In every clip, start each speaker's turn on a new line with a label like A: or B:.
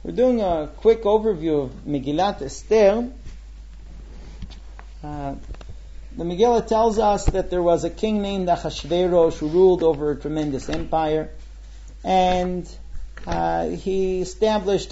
A: We're doing a quick overview of Megillat Esther. The Megillah tells us that there was a king named Achashverosh who ruled over a tremendous empire, and he established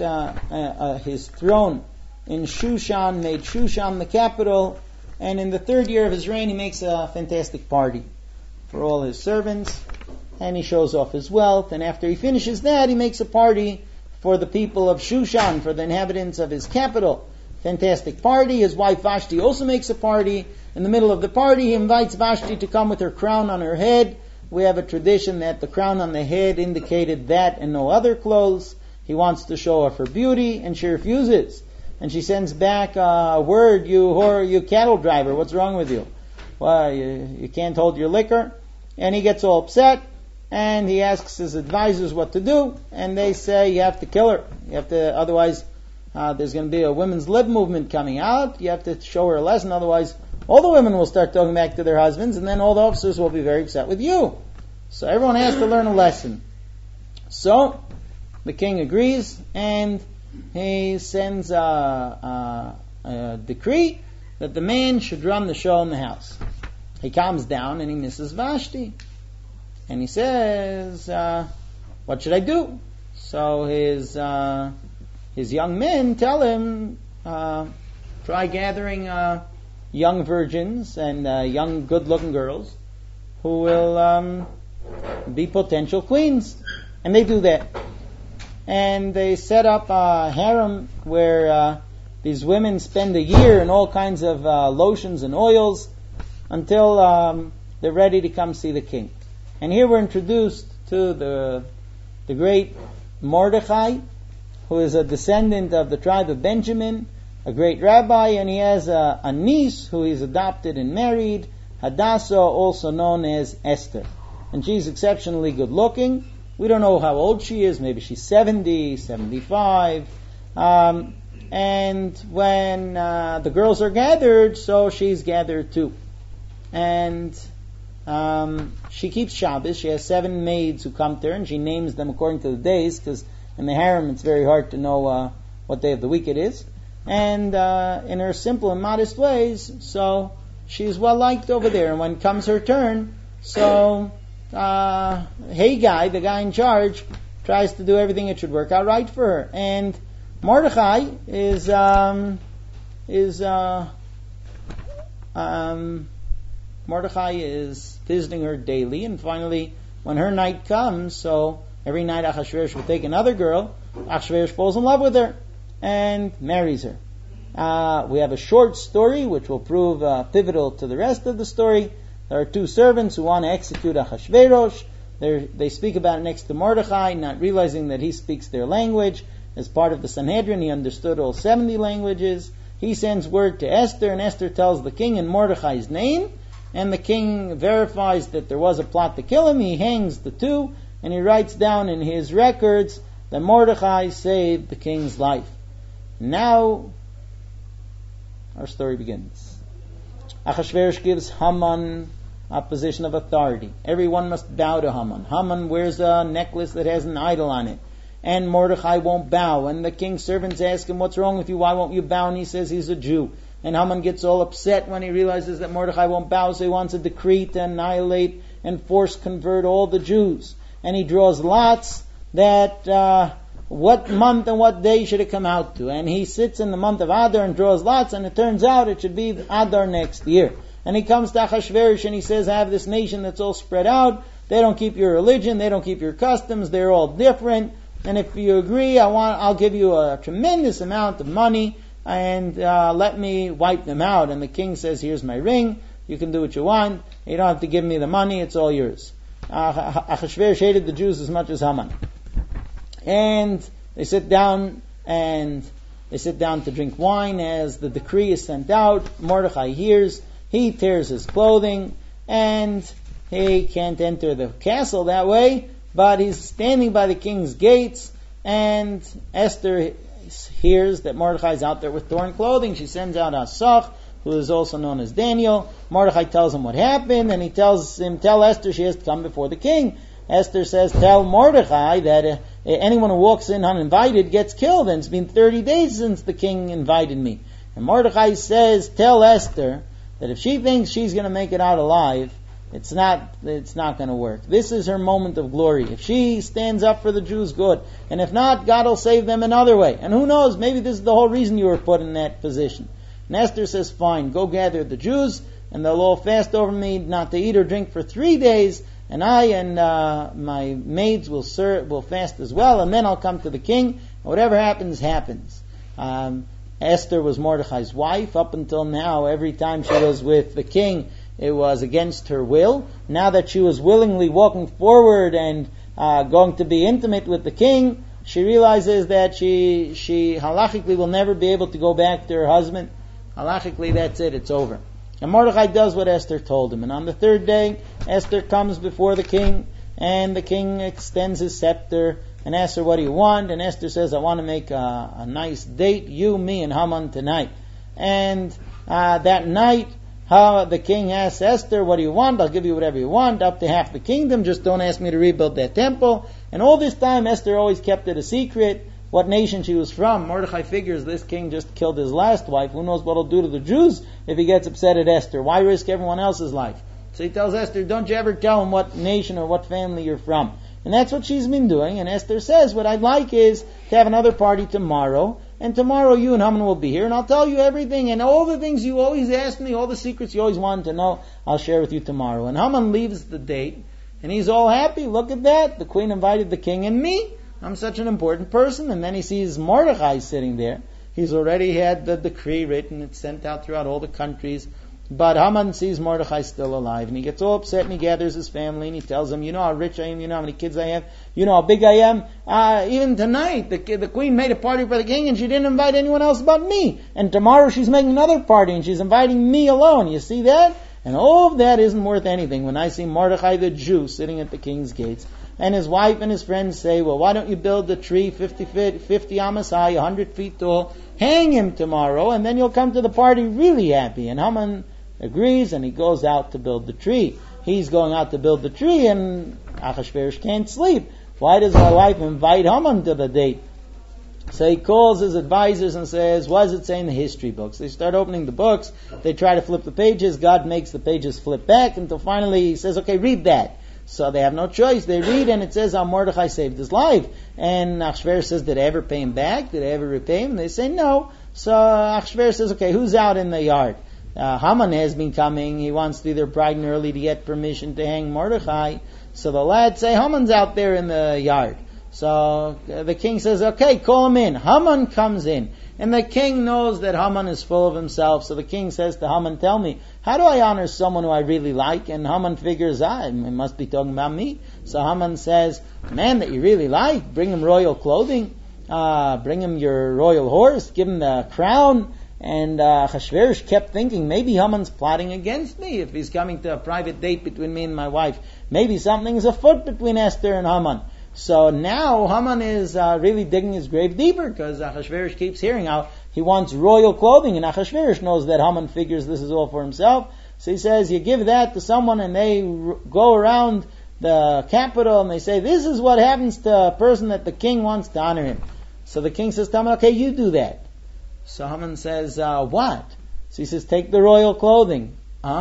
A: his throne in Shushan, made Shushan the capital, and in the third year of his reign he makes a fantastic party for all his servants, and he shows off his wealth, and after he finishes that he makes a party for the people of Shushan, for the inhabitants of his capital. Fantastic party. His wife Vashti also makes a party. In the middle of the party, he invites Vashti to come with her crown on her head. We have a tradition that the crown on the head indicated that and no other clothes. He wants to show off her beauty, and she refuses. And she sends back a word, you whore, you cattle driver, what's wrong with you? Well, you can't hold your liquor. And he gets all upset, and he asks his advisors what to do, and they say, you have to kill her. You have to, otherwise there's going to be a women's lib movement coming out. You have to show her a lesson, otherwise all the women will start talking back to their husbands, and then all the officers will be very upset with you. So everyone has to learn a lesson. So the king agrees, and he sends a decree that the man should run the show in the house. He calms down and he misses Vashti. And he says, what should I do? So his young men tell him, try gathering young virgins and young good-looking girls who will be potential queens. And they do that. And they set up a harem where these women spend a year in all kinds of lotions and oils until they're ready to come see the king. And here we're introduced to the great Mordechai, who is a descendant of the tribe of Benjamin, a great rabbi, and he has a niece who he's adopted and married, Hadassah, also known as Esther. And she's exceptionally good looking. We don't know how old she is. Maybe she's 70, 75. And when the girls are gathered, so she's gathered too. And she keeps Shabbos. She has 7 maids who come to her, and she names them according to the days, because in the harem it's very hard to know what day of the week it is. And in her simple and modest ways, so she's well liked over there. And when it comes her turn, so Haggai, the guy in charge, tries to do everything it should work out right for her. And Mordechai is visiting her daily, and finally, when her night comes, so every night Achashverosh will take another girl, Achashverosh falls in love with her and marries her. We have a short story which will prove pivotal to the rest of the story. There are 2 servants who want to execute Achashverosh. They speak about it next to Mordechai, not realizing that he speaks their language. As part of the Sanhedrin, he understood all 70 languages. He sends word to Esther, and Esther tells the king in Mordechai's name, and the king verifies that there was a plot to kill him. He hangs the 2, and he writes down in his records that Mordechai saved the king's life. Now, our story begins. Achashverosh gives Haman a position of authority. Everyone must bow to Haman. Haman wears a necklace that has an idol on it, and Mordechai won't bow. And the king's servants ask him, what's wrong with you? Why won't you bow? And he says he's a Jew. And Haman gets all upset when he realizes that Mordechai won't bow, so he wants a decree to annihilate and force convert all the Jews. And he draws lots that what month and what day should it come out to. And he sits in the month of Adar and draws lots, and it turns out it should be Adar next year. And he comes to Achashverosh and he says, I have this nation that's all spread out. They don't keep your religion, they don't keep your customs, they're all different. And if you agree, I'll give you a tremendous amount of money, and let me wipe them out. And the king says, here's my ring, you can do what you want, you don't have to give me the money, it's all yours. Achashverosh hated the Jews as much as Haman. And they sit down to drink wine as the decree is sent out. Mordechai hears, he tears his clothing, and he can't enter the castle that way, but he's standing by the king's gates, and Esther hears that Mordechai is out there with torn clothing. She sends out Asach, who is also known as Daniel. Mordechai tells him what happened, and he tells him, tell Esther she has to come before the king. Esther says, tell Mordechai that anyone who walks in uninvited gets killed, and it's been 30 days since the king invited me. And Mordechai says, tell Esther that if she thinks she's going to make it out alive, it's not going to work. This is her moment of glory. If she stands up for the Jews, good. And if not, God will save them another way. And who knows, maybe this is the whole reason you were put in that position. And Esther says, fine, go gather the Jews, and they'll all fast over me not to eat or drink for 3 days, and I and my maids will fast as well, and then I'll come to the king, and whatever happens, happens. Esther was Mordechai's wife. Up until now, every time she was with the king, it was against her will. Now that she was willingly walking forward and going to be intimate with the king, she realizes that she halachically will never be able to go back to her husband. Halachically, that's it, it's over. And Mordechai does what Esther told him. And on the third day, Esther comes before the king, and the king extends his scepter and asks her, what do you want? And Esther says, I want to make a nice date, you, me, and Haman tonight. And that night, the king asks Esther, what do you want? I'll give you whatever you want, up to half the kingdom, just don't ask me to rebuild that temple. And all this time, Esther always kept it a secret what nation she was from. Mordechai figures this king just killed his last wife. Who knows what he'll do to the Jews if he gets upset at Esther? Why risk everyone else's life? So he tells Esther, don't you ever tell him what nation or what family you're from. And that's what she's been doing. And Esther says, what I'd like is to have another party tomorrow. And tomorrow you and Haman will be here, and I'll tell you everything. And all the things you always asked me, all the secrets you always wanted to know, I'll share with you tomorrow. And Haman leaves the date, and he's all happy. Look at that. The queen invited the king and me. I'm such an important person. And then he sees Mordechai sitting there. He's already had the decree written. It's sent out throughout all the countries. But Haman sees Mordechai still alive. And he gets all upset, and he gathers his family, and he tells them, you know how rich I am, you know how many kids I have, you know how big I am. Even tonight, the queen made a party for the king, and she didn't invite anyone else but me. And tomorrow she's making another party, and she's inviting me alone. You see that? And all of that isn't worth anything when I see Mordechai the Jew sitting at the king's gates. And his wife and his friends say, well, why don't you build a tree 50 amas high, 100 feet tall, hang him tomorrow, and then you'll come to the party really happy. And Haman agrees, and he goes out to build the tree. He's going out to build the tree, and Achashverosh can't sleep. Why does my wife invite Haman to the date? So he calls his advisors and says, what does it say in the history books? They start opening the books. They try to flip the pages. God makes the pages flip back until finally he says, okay, read that. So they have no choice. They read, and it says how Mordechai saved his life. And Achashverosh says, did I ever pay him back? Did I ever repay him? They say no. So Achashverosh says, okay, who's out in the yard? Haman has been coming. He wants to be there bright and early to get permission to hang Mordechai. So the lads say, Haman's out there in the yard. So the king says, okay, call him in. Haman comes in. And the king knows that Haman is full of himself. So the king says to Haman, tell me, how do I honor someone who I really like? And Haman figures, it must be talking about me. So Haman says, man that you really like, bring him royal clothing, bring him your royal horse, give him the crown. And Achashverosh kept thinking, maybe Haman's plotting against me if he's coming to a private date between me and my wife. Maybe something's afoot between Esther and Haman. So now Haman is really digging his grave deeper, because Achashverosh keeps hearing how he wants royal clothing, and Achashverosh knows that Haman figures this is all for himself. So he says, you give that to someone, and they go around the capital and they say, this is what happens to a person that the king wants to honor him. So the king says to Haman, okay, you do that. So Haman says, what? So he says, take the royal clothing.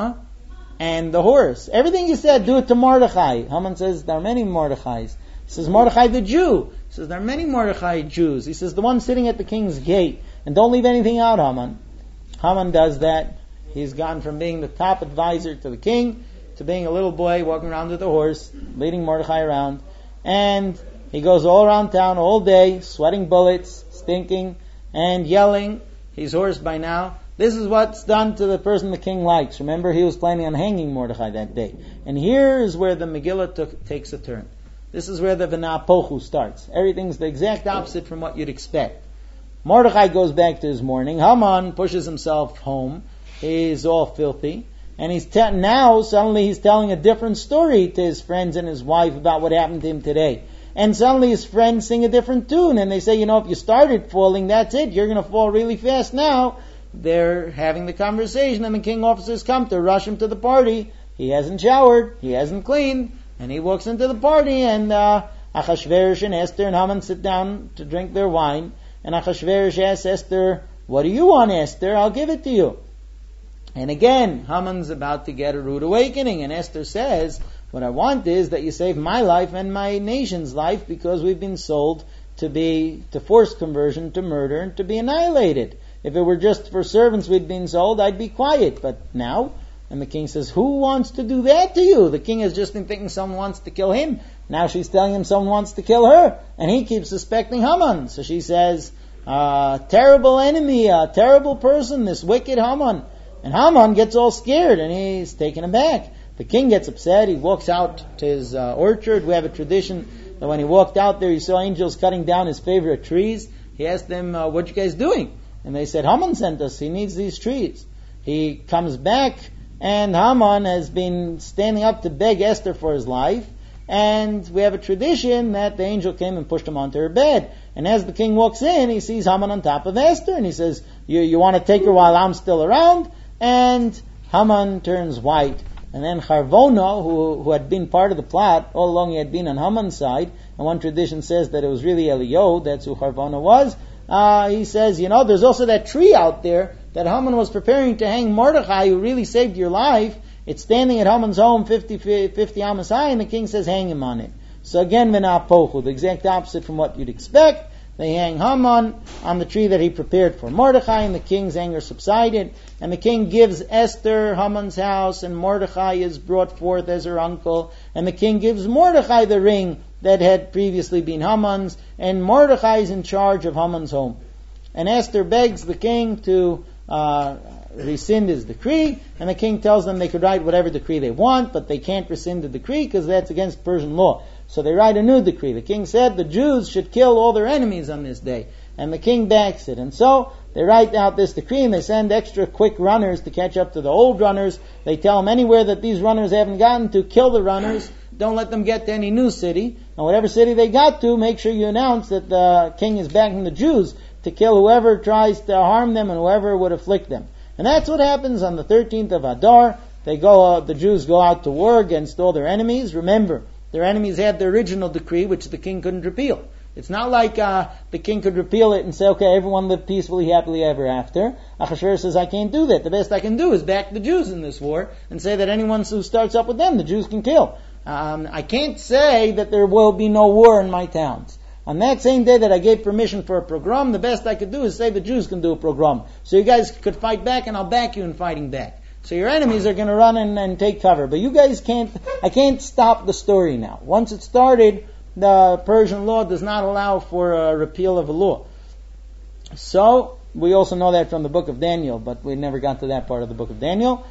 A: And the horse. Everything you said, do it to Mordechai. Haman says, there are many Mordechais. He says, Mordechai the Jew. He says, there are many Mordechai Jews. He says, the one sitting at the king's gate. And don't leave anything out, Haman. Haman does that. He's gone from being the top advisor to the king to being a little boy walking around with a horse, leading Mordechai around. And he goes all around town all day, sweating bullets, stinking, and yelling. He's hoarse by now. This is what's done to the person the king likes. Remember, he was planning on hanging Mordechai that day. And here is where the Megillah takes a turn. This is where the V'na'apochu starts. Everything's the exact opposite from what you'd expect. Mordechai goes back to his mourning. Haman pushes himself home. He's all filthy. And now suddenly he's telling a different story to his friends and his wife about what happened to him today. And suddenly his friends sing a different tune. And they say, if you started falling, that's it. You're going to fall really fast now. They're having the conversation, and the king officers come to rush him to the party. He hasn't showered. He hasn't cleaned. And he walks into the party, and Achashverosh and Esther and Haman sit down to drink their wine, and Achashverosh asks Esther, what do you want, Esther? I'll give it to you. And again, Haman's about to get a rude awakening, and Esther says, what I want is that you save my life and my nation's life, because we've been sold to forced conversion, to murder, and to be annihilated. If it were just for servants we'd been sold, I'd be quiet. But now, and the king says, who wants to do that to you? The king has just been thinking someone wants to kill him. Now she's telling him someone wants to kill her. And he keeps suspecting Haman. So she says, terrible enemy, a terrible person, this wicked Haman. And Haman gets all scared and he's taken aback. The king gets upset. He walks out to his orchard. We have a tradition that when he walked out there, he saw angels cutting down his favorite trees. He asked them, what you guys doing? And they said, Haman sent us. He needs these trees. He comes back, and Haman has been standing up to beg Esther for his life. And we have a tradition that the angel came and pushed him onto her bed. And as the king walks in, he sees Haman on top of Esther, and he says, you want to take her while I'm still around? And Haman turns white. And then Charvona, who had been part of the plot, all along he had been on Haman's side, and one tradition says that it was really Eliyahu, that's who Charvona was. He says, there's also that tree out there that Haman was preparing to hang Mordechai, who really saved your life. It's standing at Haman's home 50 amas high, and the king says, hang him on it. So again, V'na'apochu, the exact opposite from what you'd expect. They hang Haman on the tree that he prepared for Mordechai, and the king's anger subsided. And the king gives Esther Haman's house, and Mordechai is brought forth as her uncle. And the king gives Mordechai the ring that had previously been Haman's, and Mordechai is in charge of Haman's home. And Esther begs the king to rescind his decree, and the king tells them they could write whatever decree they want, but they can't rescind the decree because that's against Persian law. So they write a new decree. The king said the Jews should kill all their enemies on this day, and the king backs it. And so they write out this decree, and they send extra quick runners to catch up to the old runners. They tell them anywhere that these runners haven't gotten to, kill the runners. Don't let them get to any new city. And whatever city they got to, make sure you announce that the king is backing the Jews to kill whoever tries to harm them and whoever would afflict them. And that's what happens on the 13th of Adar. The Jews go out to war against all their enemies. Remember, their enemies had the original decree, which the king couldn't repeal. It's not like the king could repeal it and say, okay, everyone live peacefully, happily ever after. Achashverosh says, I can't do that. The best I can do is back the Jews in this war and say that anyone who starts up with them, the Jews can kill. I can't say that there will be no war in my towns. On that same day that I gave permission for a pogrom, the best I could do is say the Jews can do a pogrom. So you guys could fight back, and I'll back you in fighting back. So your enemies are going to run and take cover. But you guys I can't stop the story now. Once it started, the Persian law does not allow for a repeal of a law. So, we also know that from the book of Daniel, but we never got to that part of the book of Daniel.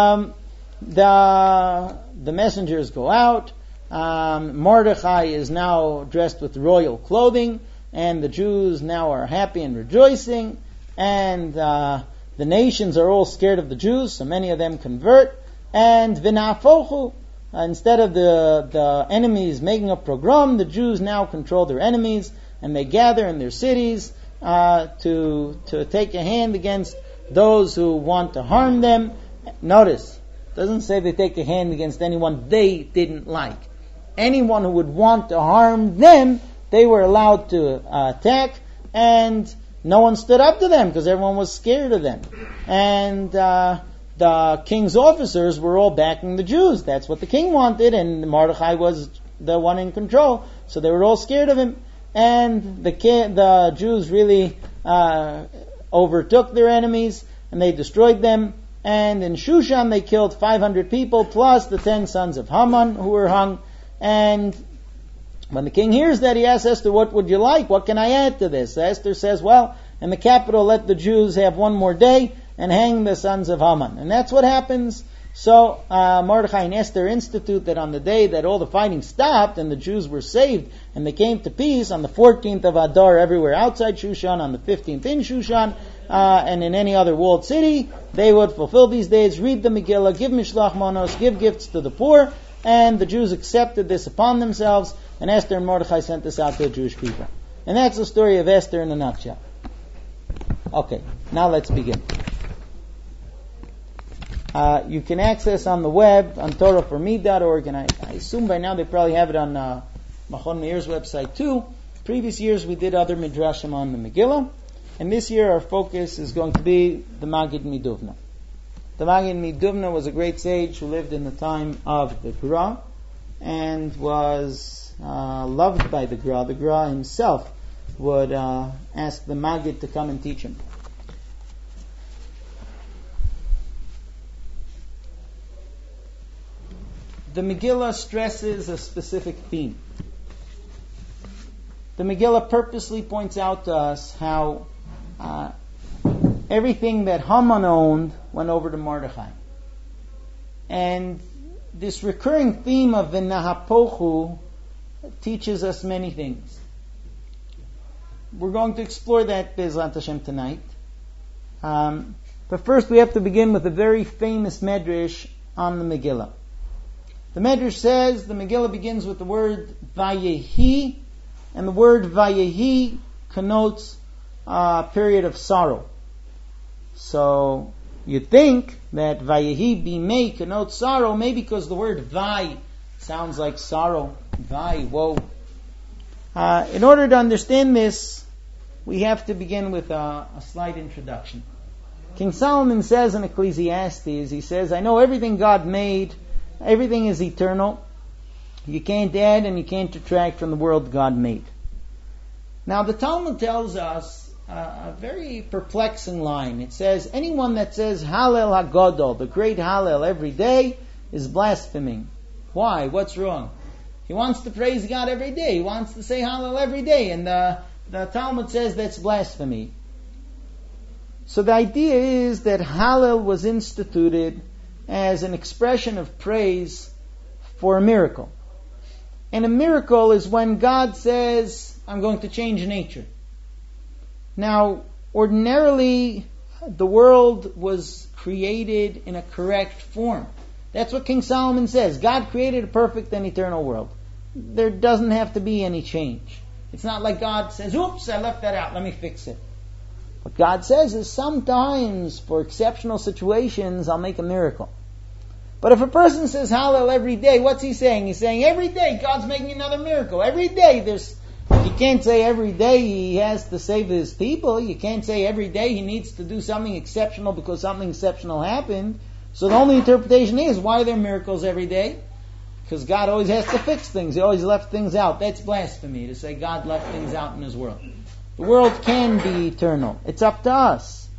A: The messengers go out. Mordechai is now dressed with royal clothing, and the Jews now are happy and rejoicing, and the nations are all scared of the Jews, so many of them convert. And v'na'apochu, instead of the enemies making a pogrom, the Jews now control their enemies, and they gather in their cities to take a hand against those who want to harm them. Notice, it doesn't say they take a hand against anyone they didn't like. Anyone who would want to harm them, they were allowed to attack, and no one stood up to them because everyone was scared of them. And the king's officers were all backing the Jews. That's what the king wanted, and Mordechai was the one in control, so they were all scared of him. And the Jews really overtook their enemies, and they destroyed them. And in Shushan they killed 500 people, plus the 10 sons of Haman who were hung. And when the king hears that, he asks Esther, what would you like? What can I add to this? Esther says, well, in the capital, let the Jews have one more day and hang the sons of Haman. And that's what happens. So Mordechai and Esther institute that on the day that all the fighting stopped and the Jews were saved and they came to peace, on the 14th of Adar everywhere outside Shushan, on the 15th in Shushan, and in any other walled city, they would fulfill these days, read the Megillah, give Mishloach Manos, give gifts to the poor. And the Jews accepted this upon themselves, and Esther and Mordechai sent this out to the Jewish people. And that's the story of Esther in a nutshell. Okay, now let's begin. You can access on the web, on TorahForMe.org, and I assume by now they probably have it on Machon Meir's website too. Previous years we did other midrashim on the Megillah, and this year our focus is going to be the Maggid Miduvna. The Maggid Miduvna was a great sage who lived in the time of the Gra and was loved by the Gra. The Gra himself would ask the Maggid to come and teach him. The Megillah stresses a specific theme. The Megillah purposely points out to us how everything that Haman owned went over to Mordechai. And this recurring theme of V'nahapochu teaches us many things. We're going to explore that Be'ezrat Hashem tonight. But first we have to begin with a very famous medrash on the Megillah. The medrash says the Megillah begins with the word Vayehi, and the word Vayehi connotes a period of sorrow. So you'd think that Vayehi Bimei connotes sorrow, maybe because the word Vai sounds like sorrow. Vai, woe. In order to understand this, we have to begin with a slight introduction. King Solomon says in Ecclesiastes, he says, I know everything God made, everything is eternal. You can't add and you can't detract from the world God made. Now the Talmud tells us a very perplexing line. It says, anyone that says Hallel HaGadol, the great Hallel, every day, is blaspheming. Why? What's wrong? He wants to praise God every day. He wants to say Hallel every day. And the Talmud says that's blasphemy. So the idea is that Hallel was instituted as an expression of praise for a miracle. And a miracle is when God says, I'm going to change nature. Now, ordinarily, the world was created in a correct form. That's what King Solomon says. God created a perfect and eternal world. There doesn't have to be any change. It's not like God says, oops, I left that out, let me fix it. What God says is sometimes, for exceptional situations, I'll make a miracle. But if a person says Hallel every day, what's he saying? He's saying every day God's making another miracle. Every day you can't say every day he has to save his people. You can't say every day he needs to do something exceptional because something exceptional happened. So the only interpretation is, why are there miracles every day? Because God always has to fix things. He always left things out. That's blasphemy to say God left things out in His world. The world can be eternal. It's up to us.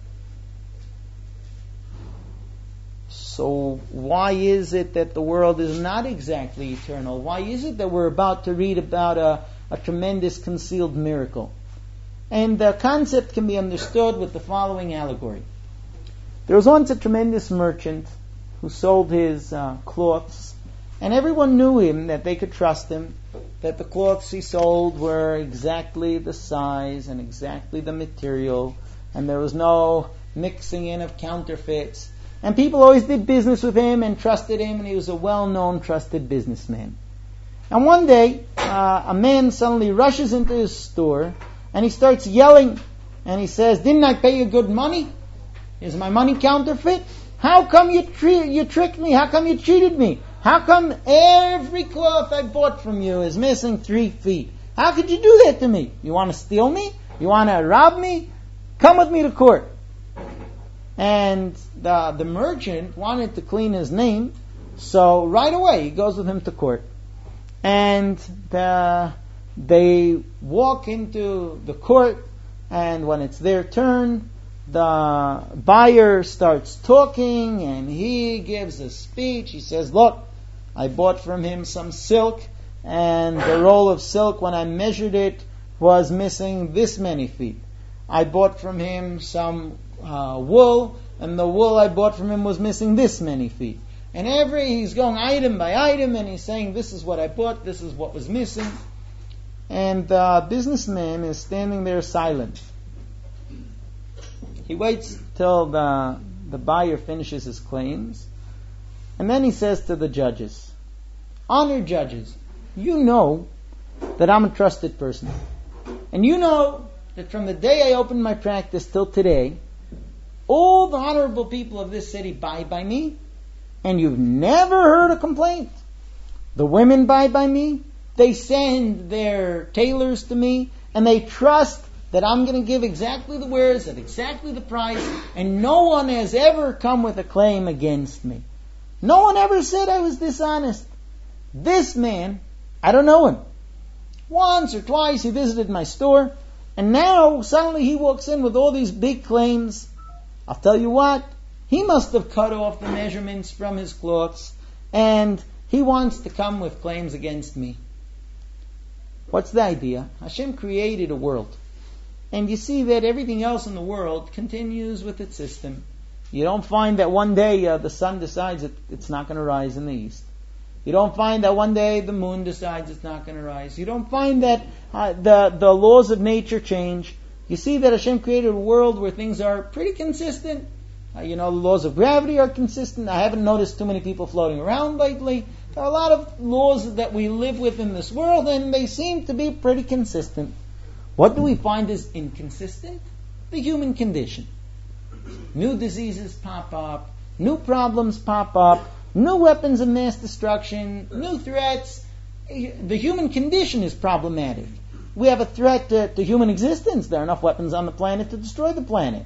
A: So why is it that the world is not exactly eternal? Why is it that we're about to read about a tremendous concealed miracle? And the concept can be understood with the following allegory. There was once a tremendous merchant who sold his cloths, and everyone knew him, that they could trust him, that the cloths he sold were exactly the size and exactly the material, and there was no mixing in of counterfeits. And people always did business with him and trusted him, and he was a well-known, trusted businessman. And one day, a man suddenly rushes into his store, and he starts yelling, and he says, didn't I pay you good money? Is my money counterfeit? How come you tricked me? How come you cheated me? How come every cloth I bought from you is missing 3 feet? How could you do that to me? You want to steal me? You want to rob me? Come with me to court. And the merchant wanted to clean his name, so right away he goes with him to court. And they walk into the court, and when it's their turn, the buyer starts talking, and he gives a speech. He says, look, I bought from him some silk, and the roll of silk, when I measured it, was missing this many feet. I bought from him some wool, and the wool I bought from him was missing this many feet. And he's going item by item, and he's saying, this is what I bought, this is what was missing. And the businessman is standing there silent. He waits till the buyer finishes his claims, and then he says to the judges, honored judges, you know that I'm a trusted person. And you know that from the day I opened my practice till today, all the honorable people of this city buy by me, and you've never heard a complaint. The women buy by me, They send their tailors to me, and they trust that I'm going to give exactly the wares at exactly the price, and no one has ever come with a claim against me. No one ever said I was dishonest. This man, I don't know him. Once or twice he visited my store, and now suddenly he walks in with all these big claims. I'll tell you what, he must have cut off the measurements from his cloths, and he wants to come with claims against me. What's the idea? Hashem created a world. And you see that everything else in the world continues with its system. You don't find that one day the sun decides it's not going to rise in the east. You don't find that one day the moon decides it's not going to rise. You don't find that the laws of nature change. You see that Hashem created a world where things are pretty consistent. The laws of gravity are consistent. I haven't noticed too many people floating around lately. There are a lot of laws that we live with in this world, and they seem to be pretty consistent. What do we find is inconsistent? The human condition. New diseases pop up, new problems pop up, new weapons of mass destruction, new threats. The human condition is problematic. We have a threat to human existence. There are enough weapons on the planet to destroy the planet.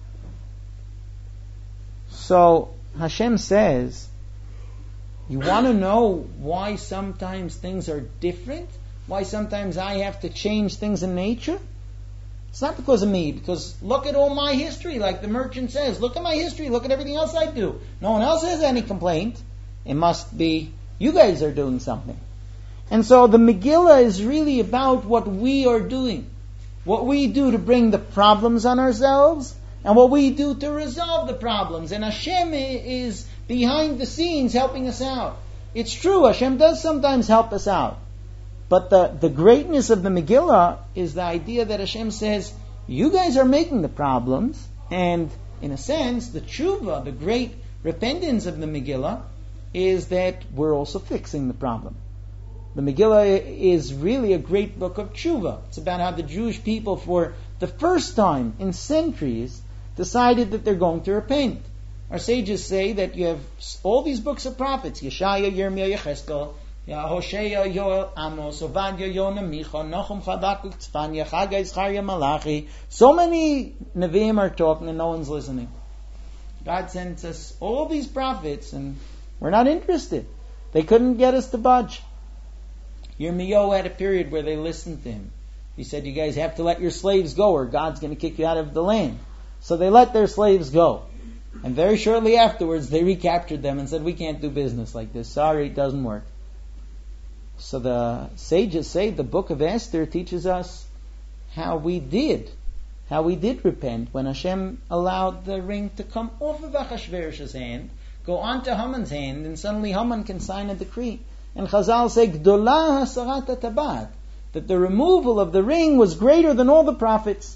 A: So Hashem says, you want to know why sometimes things are different? Why sometimes I have to change things in nature? It's not because of me, because look at all my history, like the merchant says. Look at my history, look at everything else I do. No one else has any complaint. It must be you guys are doing something. And so the Megillah is really about what we are doing. What we do to bring the problems on ourselves, and what we do to resolve the problems. And Hashem is behind the scenes helping us out. It's true, Hashem does sometimes help us out. But the greatness of the Megillah is the idea that Hashem says, you guys are making the problems, and in a sense, the tshuva, the great repentance of the Megillah, is that we're also fixing the problem. The Megillah is really a great book of tshuva. It's about how the Jewish people, for the first time in centuries, decided that they're going to repent. Our sages say that you have all these books of prophets, Yeshaya, Yirmiyah, Yecheskel, Hosea, Yoel, Amos, Obadiah, Yonah, Micha, Nahum, Habakkuk, Tzfanya, Chagai, Zechariah, Malachi. So many Nevi'im are talking and no one's listening. God sends us all these prophets and we're not interested. They couldn't get us to budge. Yirmiyahu had a period where they listened to him. He said, you guys have to let your slaves go or God's going to kick you out of the land. So they let their slaves go. And very shortly afterwards, they recaptured them and said, we can't do business like this. Sorry, it doesn't work. So the sages say the book of Esther teaches us how we did repent when Hashem allowed the ring to come off of Achashverosh's hand, go onto Haman's hand, and suddenly Haman can sign a decree. And Chazal say, Gdolah hasarat hatabat, that the removal of the ring was greater than all the prophets.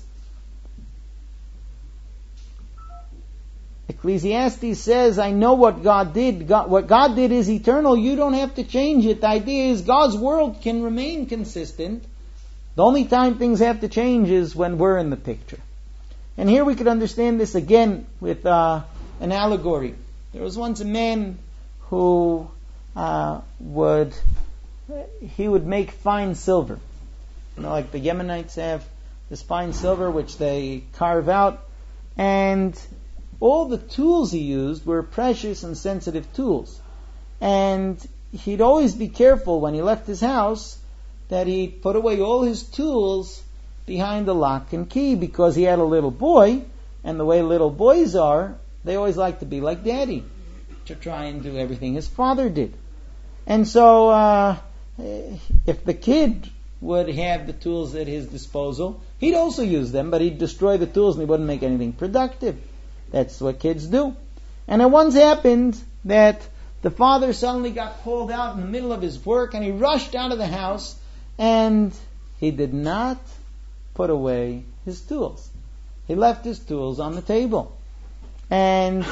A: Ecclesiastes says, I know what God did. What God did is eternal. You don't have to change it. The idea is God's world can remain consistent. The only time things have to change is when we're in the picture. And here we could understand this again with an allegory. There was once a man who would make fine silver. Like the Yemenites have this fine silver which they carve out, and all the tools he used were precious and sensitive tools. And he'd always be careful when he left his house that he put away all his tools behind the lock and key, because he had a little boy, and the way little boys are, they always like to be like daddy, to try and do everything his father did. And so if the kid would have the tools at his disposal, he'd also use them, but he'd destroy the tools and he wouldn't make anything productive. That's what kids do. And it once happened that the father suddenly got called out in the middle of his work, and he rushed out of the house, and he did not put away his tools. He left his tools on the table. And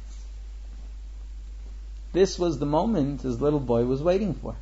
A: this was the moment his little boy was waiting for.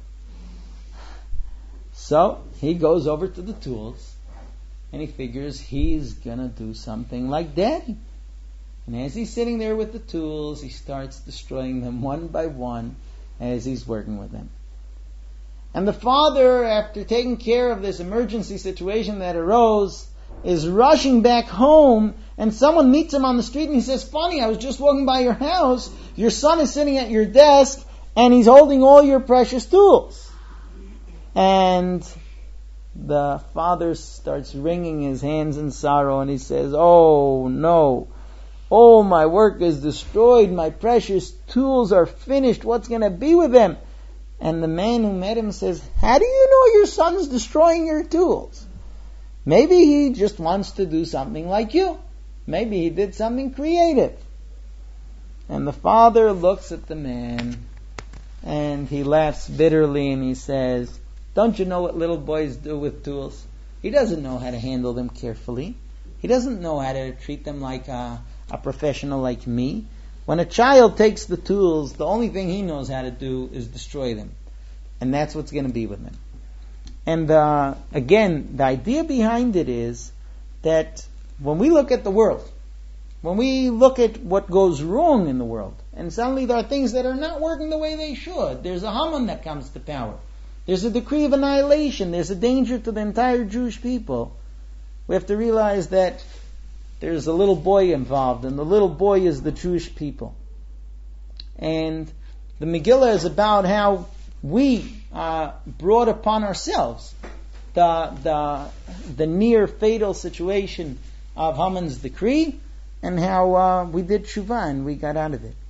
A: So he goes over to the tools, and he figures he's going to do something like Daddy. And as he's sitting there with the tools, he starts destroying them one by one as he's working with them. And the father, after taking care of this emergency situation that arose, is rushing back home, and someone meets him on the street and he says, "Funny, I was just walking by your house, your son is sitting at your desk, and he's holding all your precious tools." And the father starts wringing his hands in sorrow, and he says, "Oh no, oh, my work is destroyed, my precious tools are finished, what's going to be with them?" And the man who met him says, "How do you know your son's destroying your tools? Maybe he just wants to do something like you. Maybe he did something creative." And the father looks at the man and he laughs bitterly and he says, "Don't you know what little boys do with tools? He doesn't know how to handle them carefully. He doesn't know how to treat them like a professional like me. When a child takes the tools, the only thing he knows how to do is destroy them. And that's what's going to be with them." And again, the idea behind it is that when we look at the world, when we look at what goes wrong in the world, and suddenly there are things that are not working the way they should, there's a Haman that comes to power, there's a decree of annihilation, there's a danger to the entire Jewish people, we have to realize that there's a little boy involved, and the little boy is the Jewish people. And the Megillah is about how we brought upon ourselves the near fatal situation of Haman's decree, and how we did tshuva and we got out of it.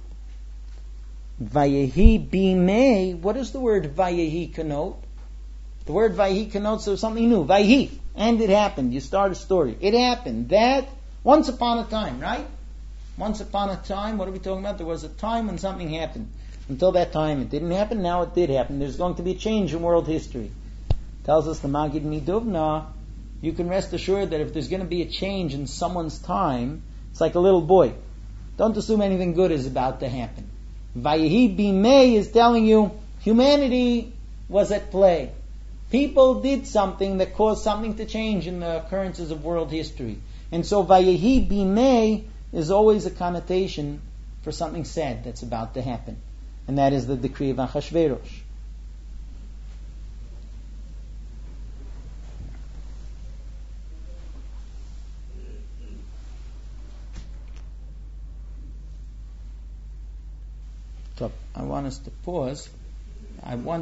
A: Vayehi bimei. What does the word Vayehi connote? The word Vayehi connotes something new. Vayehi, and it happened. You start a story. It happened. That once upon a time, right? Once upon a time. What are we talking about? There was a time when something happened. Until that time, it didn't happen. Now it did happen. There's going to be a change in world history. Tells us the Magid Miduvna, you can rest assured that if there's going to be a change in someone's time, it's like a little boy. Don't assume anything good is about to happen. Vayehi bimei is telling you humanity was at play. People did something that caused something to change in the occurrences of world history. And so Vayehi bimei is always a connotation for something sad that's about to happen. And that is the decree of Achashverosh. So I want us to pause. I want